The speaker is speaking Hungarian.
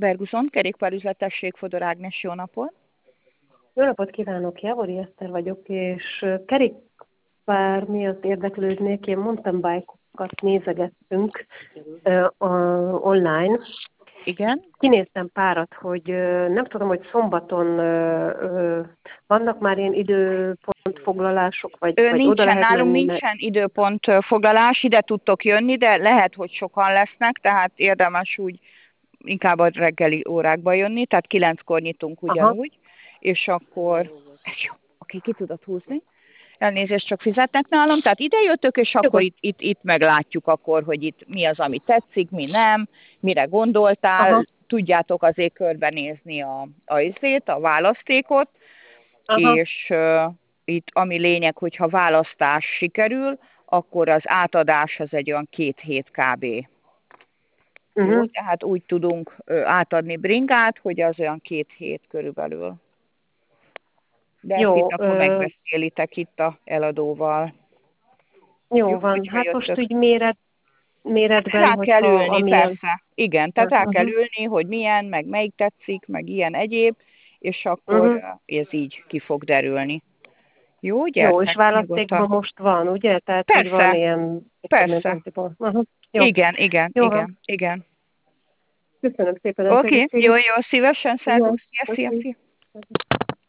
Berguzon, kerékpárüzletesség, Fodor Ágnes, jó napot! Jó napot kívánok, Jávori Eszter vagyok, és kerékpár miatt érdeklődnék. Én mountain bike-okat nézegettünk online. Igen. Kinéztem párat, hogy nem tudom, hogy szombaton vannak már ilyen időpontfoglalások, vagy oda Nincsen, lehet nálunk menni? nincsen időpontfoglalás, ide tudtok jönni, de lehet, hogy sokan lesznek, tehát érdemes úgy inkább a reggeli órákba jönni, tehát 9-kor nyitunk Aha. ugyanúgy, és akkor, ez jó, oké, ki tudod húzni? Elnézést, csak fizetnek nálam, tehát ide jöttök, és akkor itt meglátjuk akkor, hogy itt mi az, ami tetszik, mi nem, mire gondoltál, Aha. tudjátok azért körbenézni a választékot, Aha. és itt ami lényeg, hogyha választás sikerül, akkor az átadás az egy olyan 2 hét kb. Jó, tehát úgy tudunk átadni bringát, hogy az olyan 2 hét körülbelül. De ezt itt akkor megbeszélitek itt a eladóval. Jó van, hát jöttök. most úgy méretben, rá kell ülni, amilyen... persze. Igen, tehát rá kell ülni, hogy milyen, meg melyik tetszik, meg ilyen egyéb, és akkor ez így ki fog derülni. Jó, gyertek. Jó, és választékban most van, ugye? Tehát, persze, hogy van ilyen... Persze. Jó. Igen. Köszönöm szépen. Oké, jó, szívesen, szervusz, szia.